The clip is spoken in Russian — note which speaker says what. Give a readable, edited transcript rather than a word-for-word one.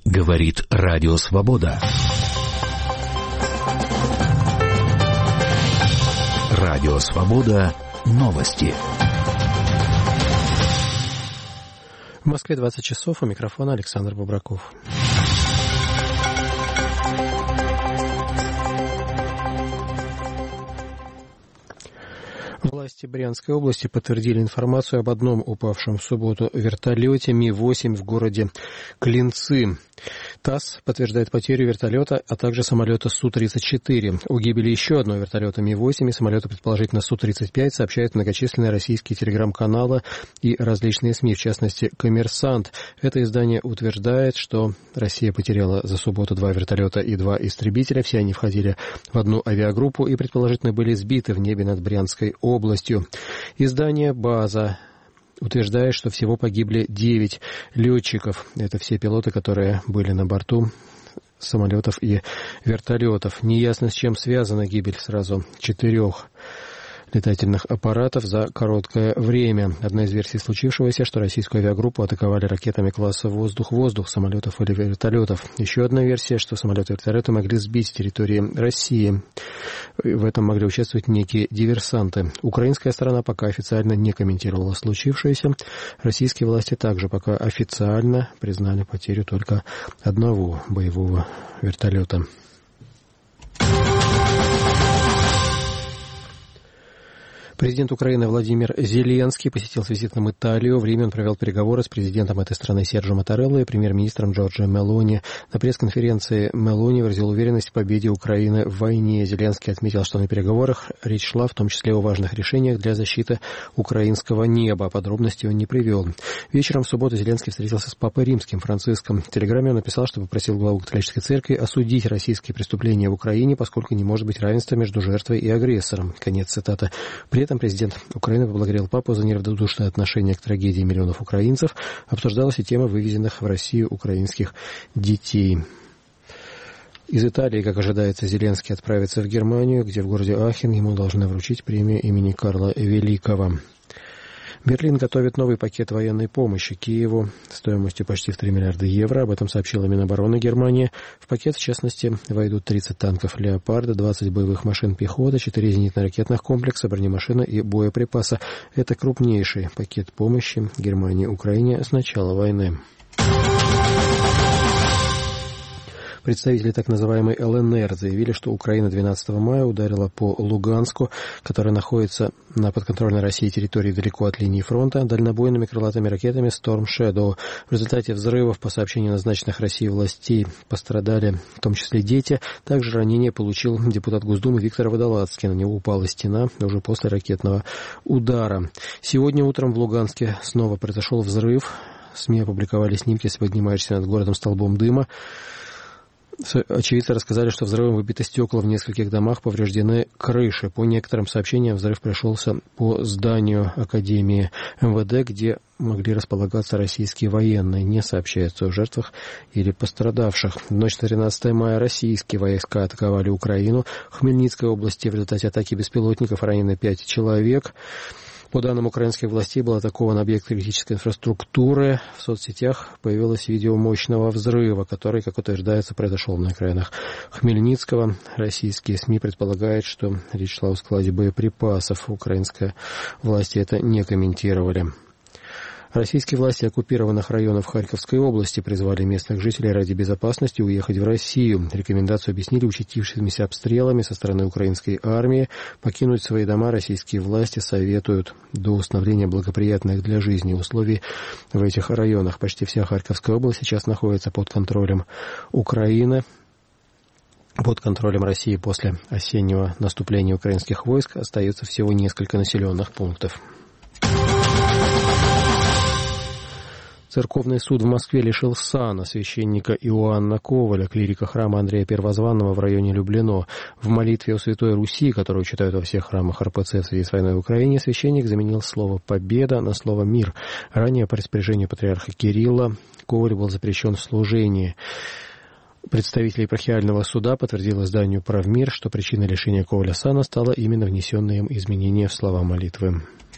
Speaker 1: Говорит Радио Свобода. Радио Свобода. Новости.
Speaker 2: В Москве 20 часов. У микрофона Александр Бобраков. Власти Брянской области подтвердили информацию об одном упавшем в субботу вертолете Ми-8 в городе Клинцы. ТАСС подтверждает потерю вертолета, а также самолета Су-34. О гибели еще одного вертолета Ми-8 и самолета, предположительно, Су-35, сообщают многочисленные российские телеграм-каналы и различные СМИ, в частности, «Коммерсант». Это издание утверждает, что Россия потеряла за субботу 2 вертолета и 2 истребителя. Все они входили в одну авиагруппу и, предположительно, были сбиты в небе над Брянской областью. Издание «База» утверждает, что всего погибли 9 летчиков. Это все пилоты, которые были на борту самолетов и вертолетов. Неясно, с чем связана гибель сразу 4 летательных аппаратов за короткое время. Одна из версий случившегося, что российскую авиагруппу атаковали ракетами класса воздух-воздух, самолетов или вертолетов. Еще одна версия, что самолеты и вертолеты могли сбить с территории России. В этом могли участвовать некие диверсанты. Украинская сторона пока официально не комментировала случившееся. Российские власти также пока официально признали потерю только одного боевого вертолета. Президент Украины Владимир Зеленский посетил с визитом Италию. В Риме он провел переговоры с президентом этой страны Серджо Маттарелло и премьер-министром Джорджо Мелони. На пресс-конференции Мелони выразил уверенность в победе Украины в войне. Зеленский отметил, что на переговорах речь шла в том числе о важных решениях для защиты украинского неба. Подробностей он не привел. Вечером в субботу Зеленский встретился с Папой Римским Франциском. В телеграмме он написал, что попросил главу католической церкви осудить российские преступления в Украине, поскольку не может быть равенства между жертвой и агрессором. Конец цитаты. При этом президент Украины поблагодарил папу за неравнодушное отношение к трагедии миллионов украинцев. Обсуждалась и тема вывезенных в Россию украинских детей. Из Италии, как ожидается, Зеленский отправится в Германию, где в городе Ахен ему должны вручить премию имени Карла Великого. Берлин готовит новый пакет военной помощи Киеву стоимостью почти в 3 миллиарда евро. Об этом сообщила Минобороны Германии. В пакет, в частности, войдут 30 танков «Леопарда», 20 боевых машин пехоты, 4 зенитно-ракетных комплекса, бронемашины и боеприпасы. Это крупнейший пакет помощи Германии Украине с начала войны. Представители так называемой ЛНР заявили, что Украина 12 мая ударила по Луганску, который находится на подконтрольной России территории далеко от линии фронта, дальнобойными крылатыми ракетами Storm Shadow. В результате взрывов, по сообщению назначенных Россией властей, пострадали в том числе дети. Также ранение получил депутат Госдумы Виктор Водолацкий. На него упала стена уже после ракетного удара. Сегодня утром в Луганске снова произошел взрыв. СМИ опубликовали снимки с поднимающимся над городом столбом дыма. Очевидцы рассказали, что взрывом выбиты стекла в нескольких домах, повреждены крыши. По некоторым сообщениям, взрыв пришелся по зданию Академии МВД, где могли располагаться российские военные. Не сообщается о жертвах или пострадавших. В ночь на 13 мая российские войска атаковали Украину. В Хмельницкой области в результате атаки беспилотников ранены 5 человек. По данным украинских властей, был атакован объект критической инфраструктуры. В соцсетях появилось видео мощного взрыва, который, как утверждается, произошел на окраинах Хмельницкого. Российские СМИ предполагают, что речь шла о складе боеприпасов. Украинские власти это не комментировали. Российские власти оккупированных районов Харьковской области призвали местных жителей ради безопасности уехать в Россию. Рекомендацию объяснили участившимися обстрелами со стороны украинской армии. Покинуть свои дома российские власти советуют до установления благоприятных для жизни условий в этих районах. Почти вся Харьковская область сейчас находится под контролем Украины. Под контролем России после осеннего наступления украинских войск остается всего несколько населенных пунктов. Церковный суд в Москве лишил сана священника Иоанна Коваля, клирика храма Андрея Первозванного в районе Люблино. В молитве о Святой Руси, которую читают во всех храмах РПЦ в связи с войной в Украине, священник заменил слово «победа» на слово «мир». Ранее по распоряжению патриарха Кирилла Коваль был запрещен в служении. Представитель епархиального суда подтвердил изданию «Правмир», что причиной лишения Коваля сана стало именно внесенные им изменения в слова молитвы.